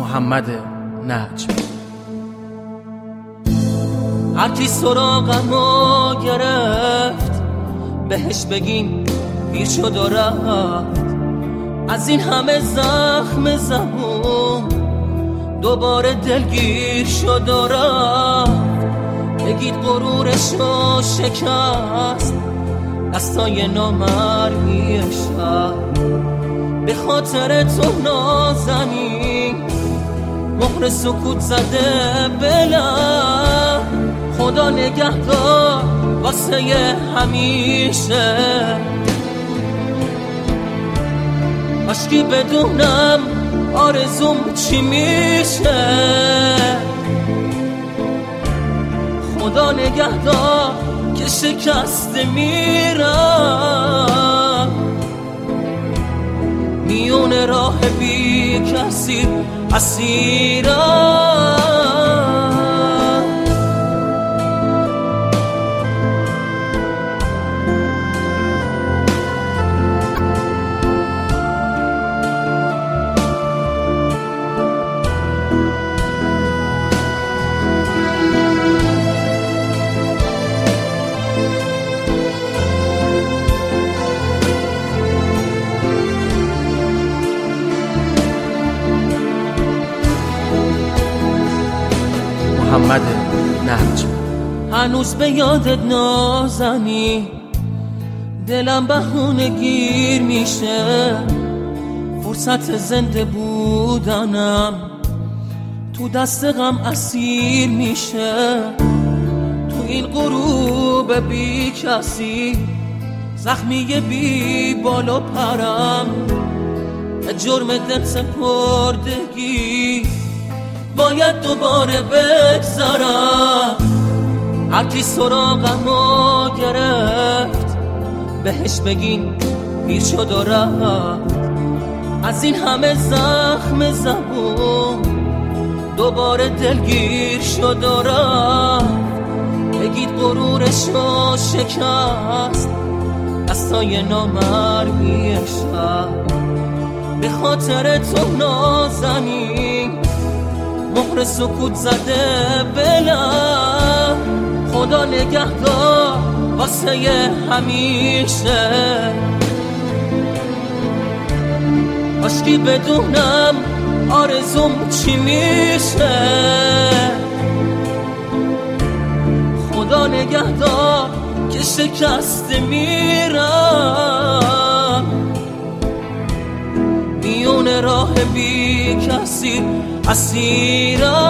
محمد نجم. هرکی سراغمو گرفت بهش بگین پیر شد و رفت. از این همه زخم زبون دوباره دلگیر شد و رفت. بگید غرورشو شکست دستای نامرئی شب. به خاطر تو نازنین مهر سکوت زده بلم. خدا نگهدار واسه همیشه. عشقی بدونم آرزوم چی میشه. خدا نگهدار که شکسته میرم میون راه بی کسی اسیرم. محمد نجم. هنوز به یادت نازنی دلم بهونه گیر میشه. فرصت زنده بودنم تو دست غم اسیر میشه. تو این غروب بی کسی زخمی بی بال و پرم. جرم دل سپردگی باید دوباره بگذارم. هرکی سراغمو گرفت بهش بگین پیر شد و رفت. از این همه زخم زبون دوباره دلگیر شد و رفت. بگید غرورشو شکست دستای نامرئی شب. به خاطر تو نازنین مهر سکوت زده بلم. خدا نگهدار واسه همیشه. عشقی بدونم آرزوم چی میشه. خدا نگهدار که شکسته میرم میون راه بی کسی اسیرم.